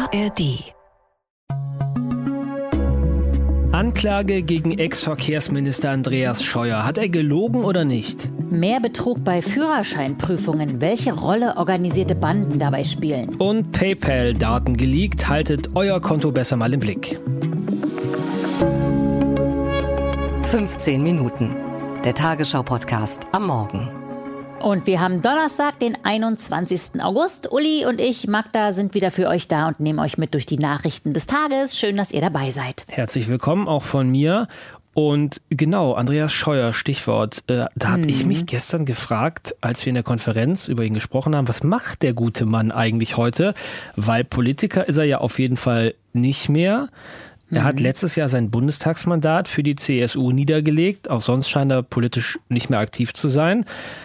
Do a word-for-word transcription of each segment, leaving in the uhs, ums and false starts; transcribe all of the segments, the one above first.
A R D. Anklage gegen Ex-Verkehrsminister Andreas Scheuer. Hat er gelogen oder nicht? Mehr Betrug bei Führerscheinprüfungen. Welche Rolle organisierte Banden dabei spielen? Und PayPal-Daten geleakt. Haltet euer Konto besser mal im Blick. fünfzehn Minuten. Der Tagesschau-Podcast am Morgen. Und wir haben Donnerstag, den einundzwanzigsten August. Uli und ich, Magda, sind wieder für euch da und nehmen euch mit durch die Nachrichten des Tages. Schön, dass ihr dabei seid. Herzlich willkommen auch von mir. Und genau, Andreas Scheuer, Stichwort. Äh, da habe hm. ich mich gestern gefragt, als wir in der Konferenz über ihn gesprochen haben, was macht der gute Mann eigentlich heute? Weil Politiker ist er ja auf jeden Fall nicht mehr. Er hat letztes Jahr sein Bundestagsmandat für die C S U niedergelegt. Auch sonst scheint er politisch nicht mehr aktiv zu sein.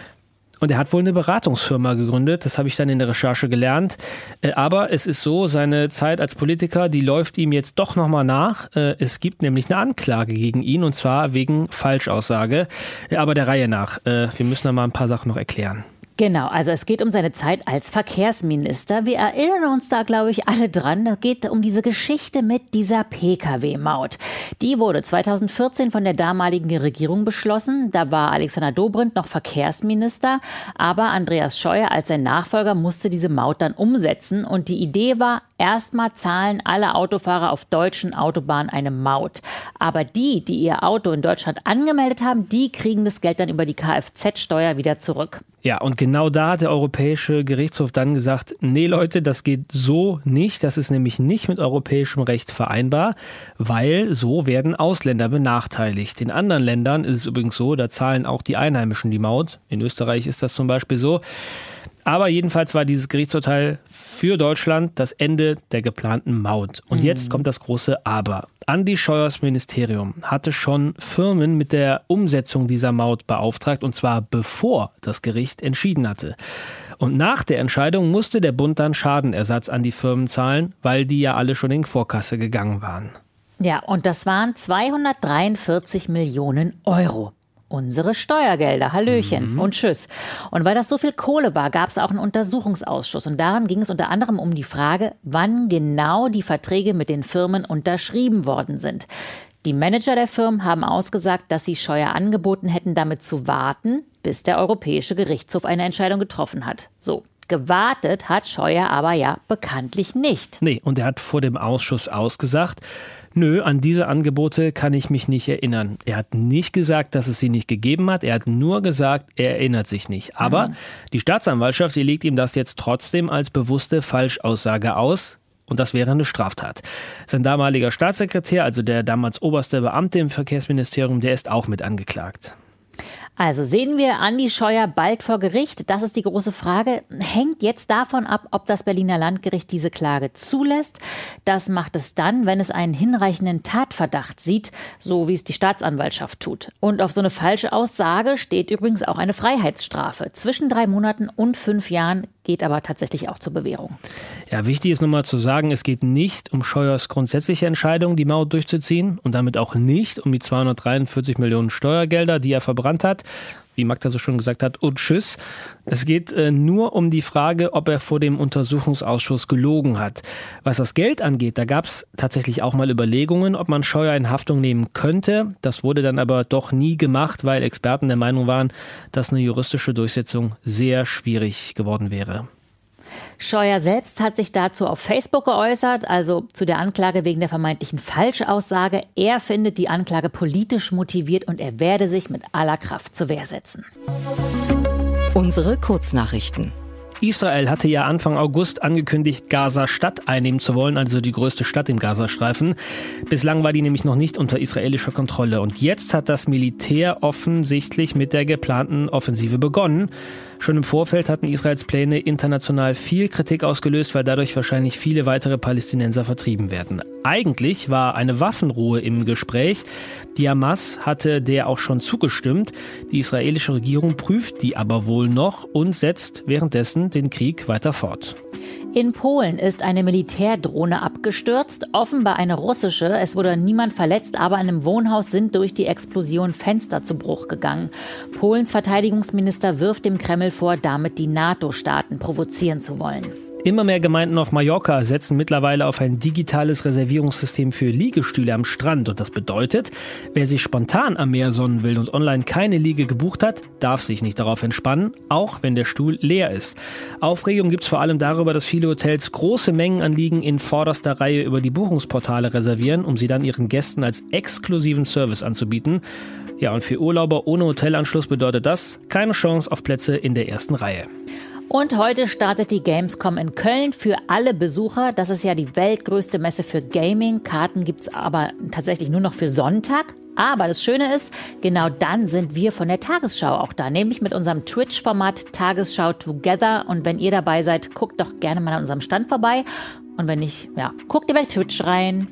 Und er hat wohl eine Beratungsfirma gegründet, das habe ich dann in der Recherche gelernt. Aber es ist so, seine Zeit als Politiker, die läuft ihm jetzt doch nochmal nach. Es gibt nämlich eine Anklage gegen ihn, und zwar wegen Falschaussage. Aber der Reihe nach, wir müssen da mal ein paar Sachen noch erklären. Genau, also es geht um seine Zeit als Verkehrsminister. Wir erinnern uns da, glaube ich, alle dran. Es geht um diese Geschichte mit dieser P K W-Maut. Die wurde zweitausendvierzehn von der damaligen Regierung beschlossen. Da war Alexander Dobrindt noch Verkehrsminister. Aber Andreas Scheuer als sein Nachfolger musste diese Maut dann umsetzen. Und die Idee war, erstmal zahlen alle Autofahrer auf deutschen Autobahnen eine Maut. Aber die, die ihr Auto in Deutschland angemeldet haben, die kriegen das Geld dann über die Kfz-Steuer wieder zurück. Ja, und genau da hat der Europäische Gerichtshof dann gesagt, nee Leute, das geht so nicht. Das ist nämlich nicht mit europäischem Recht vereinbar, weil so werden Ausländer benachteiligt. In anderen Ländern ist es übrigens so, da zahlen auch die Einheimischen die Maut. In Österreich ist das zum Beispiel so. Aber jedenfalls war dieses Gerichtsurteil für Deutschland das Ende der geplanten Maut. Und mhm. jetzt kommt das große Aber. Andi Scheuers Ministerium hatte schon Firmen mit der Umsetzung dieser Maut beauftragt, und zwar bevor das Gericht entschieden hatte. Und nach der Entscheidung musste der Bund dann Schadenersatz an die Firmen zahlen, weil die ja alle schon in Vorkasse gegangen waren. Ja, und das waren zweihundertdreiundvierzig Millionen Euro. Unsere Steuergelder, Hallöchen mhm. und tschüss. Und weil das so viel Kohle war, gab es auch einen Untersuchungsausschuss. Und daran ging es unter anderem um die Frage, wann genau die Verträge mit den Firmen unterschrieben worden sind. Die Manager der Firmen haben ausgesagt, dass sie Scheuer angeboten hätten, damit zu warten, bis der Europäische Gerichtshof eine Entscheidung getroffen hat. So. Gewartet hat Scheuer aber ja bekanntlich nicht. Nee, und er hat vor dem Ausschuss ausgesagt, nö, an diese Angebote kann ich mich nicht erinnern. Er hat nicht gesagt, dass es sie nicht gegeben hat. Er hat nur gesagt, er erinnert sich nicht. Aber mhm. die Staatsanwaltschaft, die legt ihm das jetzt trotzdem als bewusste Falschaussage aus. Und das wäre eine Straftat. Sein damaliger Staatssekretär, also der damals oberste Beamte im Verkehrsministerium, der ist auch mit angeklagt. Also sehen wir Andi Scheuer bald vor Gericht? Das ist die große Frage. Hängt jetzt davon ab, ob das Berliner Landgericht diese Klage zulässt. Das macht es dann, wenn es einen hinreichenden Tatverdacht sieht, so wie es die Staatsanwaltschaft tut. Und auf so eine falsche Aussage steht übrigens auch eine Freiheitsstrafe. Zwischen drei Monaten und fünf Jahren, geht aber tatsächlich auch zur Bewährung. Ja, wichtig ist nochmal zu sagen, es geht nicht um Scheuers grundsätzliche Entscheidung, die Maut durchzuziehen, und damit auch nicht um die zweihundertdreiundvierzig Millionen Steuergelder, die er verbrannt hat, wie Magda so schon gesagt hat, und tschüss. Es geht äh, nur um die Frage, ob er vor dem Untersuchungsausschuss gelogen hat. Was das Geld angeht, da gab es tatsächlich auch mal Überlegungen, ob man Scheuer in Haftung nehmen könnte. Das wurde dann aber doch nie gemacht, weil Experten der Meinung waren, dass eine juristische Durchsetzung sehr schwierig geworden wäre. Scheuer selbst hat sich dazu auf Facebook geäußert, also zu der Anklage wegen der vermeintlichen Falschaussage. Er findet die Anklage politisch motiviert und er werde sich mit aller Kraft zur Wehr setzen. Unsere Kurznachrichten. Israel hatte ja Anfang August angekündigt, Gaza-Stadt einnehmen zu wollen, also die größte Stadt im Gazastreifen. Bislang war die nämlich noch nicht unter israelischer Kontrolle. Und jetzt hat das Militär offensichtlich mit der geplanten Offensive begonnen. Schon im Vorfeld hatten Israels Pläne international viel Kritik ausgelöst, weil dadurch wahrscheinlich viele weitere Palästinenser vertrieben werden. Eigentlich war eine Waffenruhe im Gespräch. Die Hamas hatte der auch schon zugestimmt. Die israelische Regierung prüft die aber wohl noch und setzt währenddessen den Krieg weiter fort. In Polen ist eine Militärdrohne abgestürzt, offenbar eine russische. Es wurde niemand verletzt, aber in einem Wohnhaus sind durch die Explosion Fenster zu Bruch gegangen. Polens Verteidigungsminister wirft dem Kreml vor, damit die NATO-Staaten provozieren zu wollen. Immer mehr Gemeinden auf Mallorca setzen mittlerweile auf ein digitales Reservierungssystem für Liegestühle am Strand. Und das bedeutet, wer sich spontan am Meer sonnen will und online keine Liege gebucht hat, darf sich nicht darauf entspannen, auch wenn der Stuhl leer ist. Aufregung gibt es vor allem darüber, dass viele Hotels große Mengen an Liegen in vorderster Reihe über die Buchungsportale reservieren, um sie dann ihren Gästen als exklusiven Service anzubieten. Ja, und für Urlauber ohne Hotelanschluss bedeutet das keine Chance auf Plätze in der ersten Reihe. Und heute startet die Gamescom in Köln für alle Besucher. Das ist ja die weltgrößte Messe für Gaming. Karten gibt's aber tatsächlich nur noch für Sonntag. Aber das Schöne ist, genau dann sind wir von der Tagesschau auch da, nämlich mit unserem Twitch-Format Tagesschau Together. Und wenn ihr dabei seid, guckt doch gerne mal an unserem Stand vorbei. Und wenn nicht, ja, guckt ihr bei Twitch rein.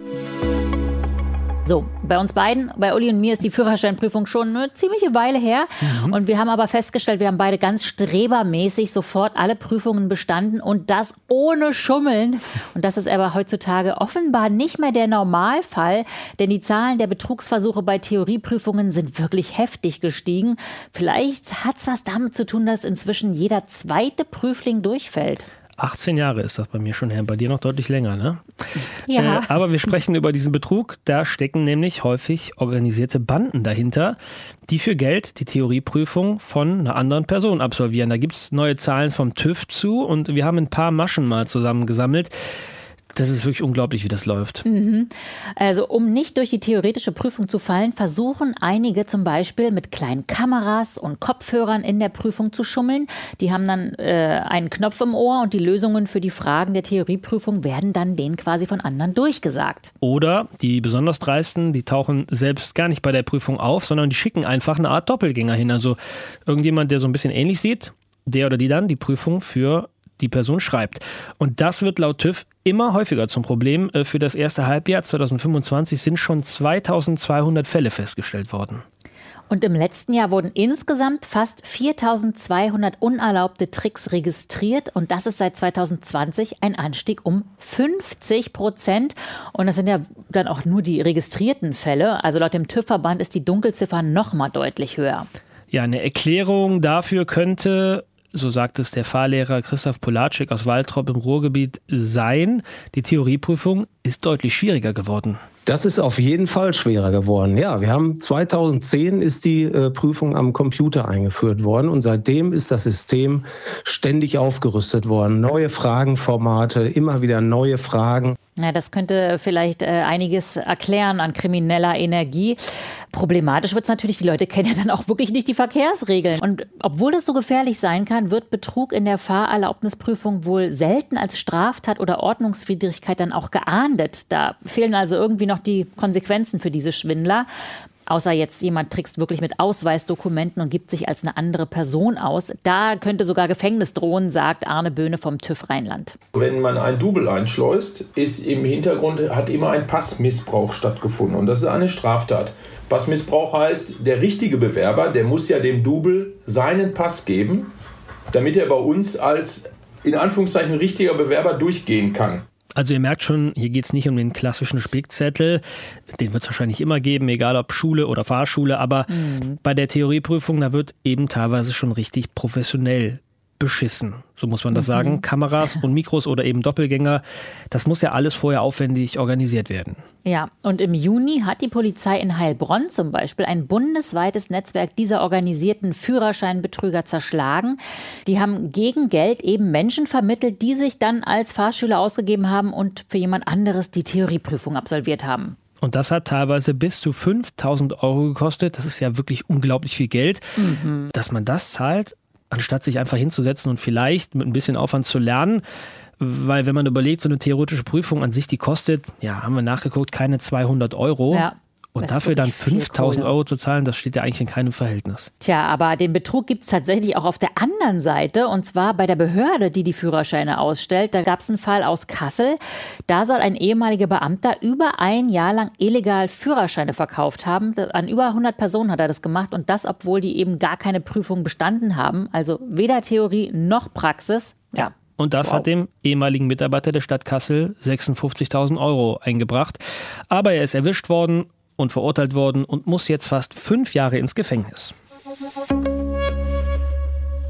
So, bei uns beiden, bei Uli und mir ist die Führerscheinprüfung schon eine ziemliche Weile her. Mhm. Und wir haben aber festgestellt, wir haben beide ganz strebermäßig sofort alle Prüfungen bestanden und das ohne Schummeln. Und das ist aber heutzutage offenbar nicht mehr der Normalfall, denn die Zahlen der Betrugsversuche bei Theorieprüfungen sind wirklich heftig gestiegen. Vielleicht hat es was damit zu tun, dass inzwischen jeder zweite Prüfling durchfällt. achtzehn Jahre ist das bei mir schon her, bei dir noch deutlich länger, ne? Ja. Äh, aber wir sprechen über diesen Betrug, da stecken nämlich häufig organisierte Banden dahinter, die für Geld die Theorieprüfung von einer anderen Person absolvieren. Da gibt es neue Zahlen vom TÜV zu und wir haben ein paar Maschen mal zusammengesammelt. Das ist wirklich unglaublich, wie das läuft. Mhm. Also um nicht durch die theoretische Prüfung zu fallen, versuchen einige zum Beispiel mit kleinen Kameras und Kopfhörern in der Prüfung zu schummeln. Die haben dann äh, einen Knopf im Ohr und die Lösungen für die Fragen der Theorieprüfung werden dann denen quasi von anderen durchgesagt. Oder die besonders Dreisten, die tauchen selbst gar nicht bei der Prüfung auf, sondern die schicken einfach eine Art Doppelgänger hin. Also irgendjemand, der so ein bisschen ähnlich sieht, der oder die dann die Prüfung für die Person schreibt. Und das wird laut TÜV immer häufiger zum Problem. Für das erste Halbjahr zwanzig fünfundzwanzig sind schon zweitausendzweihundert Fälle festgestellt worden. Und im letzten Jahr wurden insgesamt fast viertausendzweihundert unerlaubte Tricks registriert. Und das ist seit zwanzig zwanzig ein Anstieg um fünfzig Prozent. Und das sind ja dann auch nur die registrierten Fälle. Also laut dem TÜV-Verband ist die Dunkelziffer noch mal deutlich höher. Ja, eine Erklärung dafür könnte, so sagt es der Fahrlehrer Christoph Polatschik aus Waltrop im Ruhrgebiet, sein: Die Theorieprüfung ist deutlich schwieriger geworden. Das ist auf jeden Fall schwerer geworden. Ja, wir haben zweitausendzehn ist die äh, Prüfung am Computer eingeführt worden und seitdem ist das System ständig aufgerüstet worden. Neue Fragenformate, immer wieder neue Fragen. Ja, das könnte vielleicht äh, einiges erklären an krimineller Energie. Problematisch wird es natürlich, die Leute kennen ja dann auch wirklich nicht die Verkehrsregeln. Und obwohl es so gefährlich sein kann, wird Betrug in der Fahrerlaubnisprüfung wohl selten als Straftat oder Ordnungswidrigkeit dann auch geahndet. Da fehlen also irgendwie noch die Konsequenzen für diese Schwindler. Außer jetzt jemand trickst wirklich mit Ausweisdokumenten und gibt sich als eine andere Person aus. Da könnte sogar Gefängnis drohen, sagt Arne Böhne vom TÜV Rheinland. Wenn man ein Double einschleust, ist im Hintergrund, hat immer ein Passmissbrauch stattgefunden. Und das ist eine Straftat. Passmissbrauch heißt, der richtige Bewerber, der muss ja dem Double seinen Pass geben, damit er bei uns als in Anführungszeichen richtiger Bewerber durchgehen kann. Also ihr merkt schon, hier geht es nicht um den klassischen Spickzettel, den wird es wahrscheinlich immer geben, egal ob Schule oder Fahrschule, aber mhm. bei der Theorieprüfung, da wird eben teilweise schon richtig professionell beschissen, so muss man das mhm. sagen. Kameras und Mikros oder eben Doppelgänger, das muss ja alles vorher aufwendig organisiert werden. Ja, und im Juni hat die Polizei in Heilbronn zum Beispiel ein bundesweites Netzwerk dieser organisierten Führerscheinbetrüger zerschlagen. Die haben gegen Geld eben Menschen vermittelt, die sich dann als Fahrschüler ausgegeben haben und für jemand anderes die Theorieprüfung absolviert haben. Und das hat teilweise bis zu fünftausend Euro gekostet. Das ist ja wirklich unglaublich viel Geld. Mhm. Dass man das zahlt, anstatt sich einfach hinzusetzen und vielleicht mit ein bisschen Aufwand zu lernen. Weil wenn man überlegt, so eine theoretische Prüfung an sich, die kostet, ja, haben wir nachgeguckt, keine zweihundert Euro. Ja, und dafür dann fünftausend Euro zu zahlen, das steht ja eigentlich in keinem Verhältnis. Tja, aber den Betrug gibt es tatsächlich auch auf der anderen Seite. Und zwar bei der Behörde, die die Führerscheine ausstellt. Da gab es einen Fall aus Kassel. Da soll ein ehemaliger Beamter über ein Jahr lang illegal Führerscheine verkauft haben. An über hundert Personen hat er das gemacht. Und das, obwohl die eben gar keine Prüfung bestanden haben. Also weder Theorie noch Praxis. Ja. Und das wow. hat dem ehemaligen Mitarbeiter der Stadt Kassel sechsundfünfzigtausend Euro eingebracht. Aber er ist erwischt worden und verurteilt worden und muss jetzt fast fünf Jahre ins Gefängnis.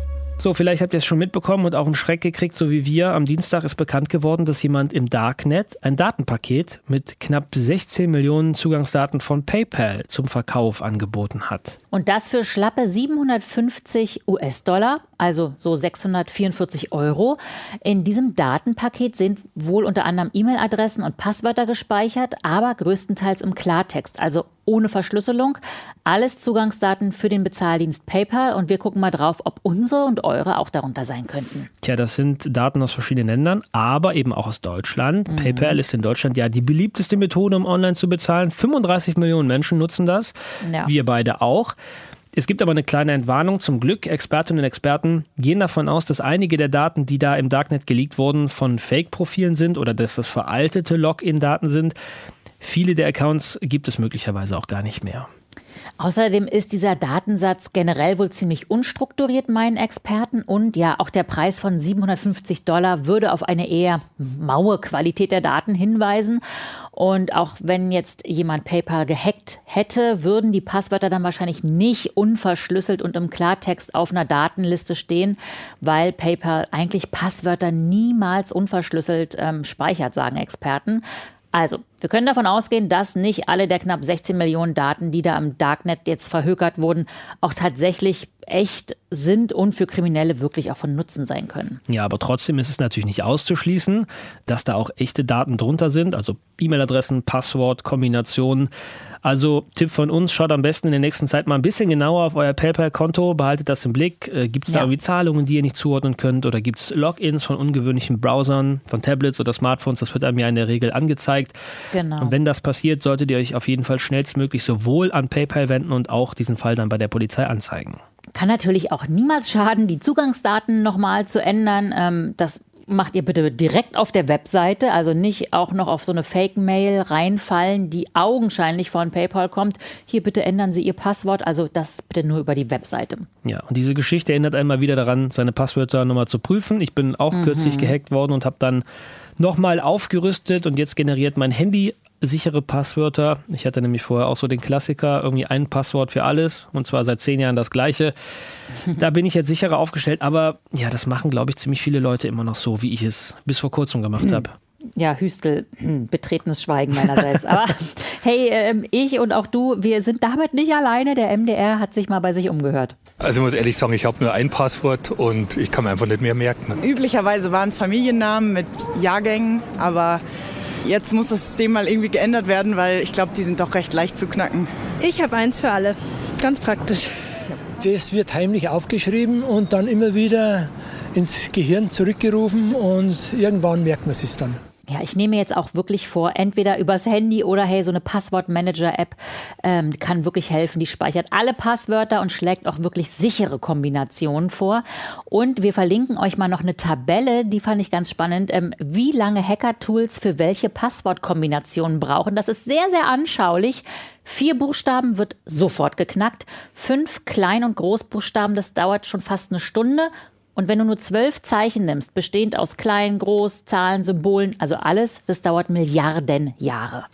So, vielleicht habt ihr es schon mitbekommen und auch einen Schreck gekriegt, so wie wir. Am Dienstag ist bekannt geworden, dass jemand im Darknet ein Datenpaket mit knapp sechzehn Millionen Zugangsdaten von PayPal zum Verkauf angeboten hat. Und das für schlappe siebenhundertfünfzig US-Dollar, also so sechshundertvierundvierzig Euro. In diesem Datenpaket sind wohl unter anderem E-Mail-Adressen und Passwörter gespeichert, aber größtenteils im Klartext, also ohne Verschlüsselung. Alles Zugangsdaten für den Bezahldienst PayPal und wir gucken mal drauf, ob unsere und eure auch darunter sein könnten. Tja, das sind Daten aus verschiedenen Ländern, aber eben auch aus Deutschland. Mhm. PayPal ist in Deutschland ja die beliebteste Methode, um online zu bezahlen. fünfunddreißig Millionen Menschen nutzen das, ja. Wir beide auch. Es gibt aber eine kleine Entwarnung. Zum Glück, Expertinnen und Experten gehen davon aus, dass einige der Daten, die da im Darknet geleakt wurden, von Fake-Profilen sind oder dass das veraltete Login-Daten sind. Viele der Accounts gibt es möglicherweise auch gar nicht mehr. Außerdem ist dieser Datensatz generell wohl ziemlich unstrukturiert, meinen Experten. Und ja, auch der Preis von siebenhundertfünfzig Dollar würde auf eine eher maue Qualität der Daten hinweisen. Und auch wenn jetzt jemand PayPal gehackt hätte, würden die Passwörter dann wahrscheinlich nicht unverschlüsselt und im Klartext auf einer Datenliste stehen, weil PayPal eigentlich Passwörter niemals unverschlüsselt ähm, speichert, sagen Experten. Also, wir können davon ausgehen, dass nicht alle der knapp sechzehn Millionen Daten, die da im Darknet jetzt verhökert wurden, auch tatsächlich echt sind und für Kriminelle wirklich auch von Nutzen sein können. Ja, aber trotzdem ist es natürlich nicht auszuschließen, dass da auch echte Daten drunter sind, also E-Mail-Adressen, Passwort, Kombinationen. Also Tipp von uns, schaut am besten in der nächsten Zeit mal ein bisschen genauer auf euer PayPal-Konto, behaltet das im Blick. Äh, gibt es da ja. irgendwie Zahlungen, die ihr nicht zuordnen könnt oder gibt es Logins von ungewöhnlichen Browsern, von Tablets oder Smartphones? Das wird einem ja in der Regel angezeigt. Genau. Und wenn das passiert, solltet ihr euch auf jeden Fall schnellstmöglich sowohl an PayPal wenden und auch diesen Fall dann bei der Polizei anzeigen. Kann natürlich auch niemals schaden, die Zugangsdaten nochmal zu ändern. Ähm, das macht ihr bitte direkt auf der Webseite, also nicht auch noch auf so eine Fake-Mail reinfallen, die augenscheinlich von PayPal kommt. Hier bitte ändern Sie Ihr Passwort, also das bitte nur über die Webseite. Ja, und diese Geschichte erinnert einmal wieder daran, seine Passwörter nochmal zu prüfen. Ich bin auch mhm. kürzlich gehackt worden und habe dann nochmal aufgerüstet und jetzt generiert mein Handy sichere Passwörter. Ich hatte nämlich vorher auch so den Klassiker, irgendwie ein Passwort für alles und zwar seit zehn Jahren das gleiche. Da bin ich jetzt sicherer aufgestellt, aber ja, das machen, glaube ich, ziemlich viele Leute immer noch so, wie ich es bis vor kurzem gemacht habe. Ja, Hüstel, hm, betretenes Schweigen meinerseits. Aber hey, ähm, ich und auch du, wir sind damit nicht alleine. Der M D R hat sich mal bei sich umgehört. Also ich muss ehrlich sagen, ich habe nur ein Passwort und ich kann mir einfach nicht mehr merken. Üblicherweise waren es Familiennamen mit Jahrgängen, aber jetzt muss das System mal irgendwie geändert werden, weil ich glaube, die sind doch recht leicht zu knacken. Ich habe eins für alle. Ganz praktisch. Das wird heimlich aufgeschrieben und dann immer wieder ins Gehirn zurückgerufen und irgendwann merkt man es dann. Ja, ich nehme jetzt auch wirklich vor, entweder übers Handy oder hey, so eine Passwortmanager-App ähm, kann wirklich helfen. Die speichert alle Passwörter und schlägt auch wirklich sichere Kombinationen vor. Und wir verlinken euch mal noch eine Tabelle, die fand ich ganz spannend, ähm, wie lange Hacker-Tools für welche Passwortkombinationen brauchen. Das ist sehr, sehr anschaulich. Vier Buchstaben wird sofort geknackt. Fünf Klein- und Großbuchstaben, das dauert schon fast eine Stunde. Und wenn du nur zwölf Zeichen nimmst, bestehend aus Klein, Groß, Zahlen, Symbolen, also alles, das dauert Milliarden Jahre.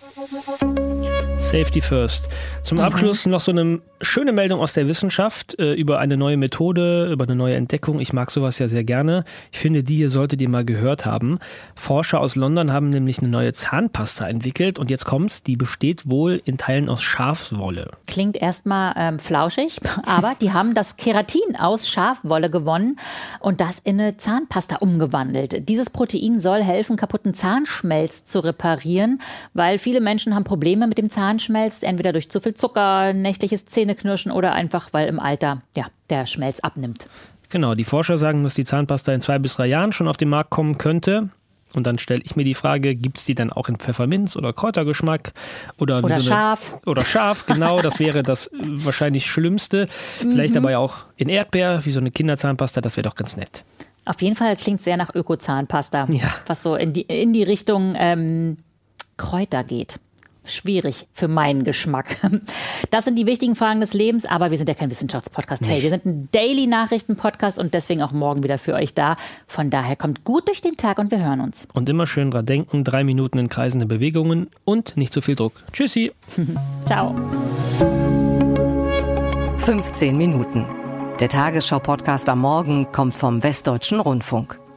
Safety first. Zum Abschluss mhm. noch so eine schöne Meldung aus der Wissenschaft äh, über eine neue Methode, über eine neue Entdeckung. Ich mag sowas ja sehr gerne. Ich finde, die hier solltet ihr mal gehört haben. Forscher aus London haben nämlich eine neue Zahnpasta entwickelt und jetzt kommt's, die besteht wohl in Teilen aus Schafswolle. Klingt erstmal ähm, flauschig, aber die haben das Keratin aus Schafwolle gewonnen und das in eine Zahnpasta umgewandelt. Dieses Protein soll helfen, kaputten Zahnschmelz zu reparieren, weil viele Menschen haben Probleme mit dem Zahnschmelz, entweder durch zu viel Zucker, nächtliches Zähneknirschen oder einfach, weil im Alter ja, der Schmelz abnimmt. Genau, die Forscher sagen, dass die Zahnpasta in zwei bis drei Jahren schon auf den Markt kommen könnte. Und dann stelle ich mir die Frage, gibt es die dann auch in Pfefferminz oder Kräutergeschmack? Oder, oder so eine, scharf. Oder scharf, genau, das wäre das wahrscheinlich Schlimmste. Vielleicht mhm. aber ja auch in Erdbeer, wie so eine Kinderzahnpasta, das wäre doch ganz nett. Auf jeden Fall klingt es sehr nach Öko-Zahnpasta, ja. was so in die, in die Richtung ähm, Kräuter geht. Schwierig für meinen Geschmack. Das sind die wichtigen Fragen des Lebens, aber wir sind ja kein Wissenschaftspodcast. Hey, wir sind ein Daily-Nachrichten-Podcast und deswegen auch morgen wieder für euch da. Von daher kommt gut durch den Tag und wir hören uns. Und immer schön dran denken, drei Minuten in kreisende Bewegungen und nicht zu viel Druck. Tschüssi. Ciao. fünfzehn Minuten. Der Tagesschau-Podcast am Morgen kommt vom Westdeutschen Rundfunk.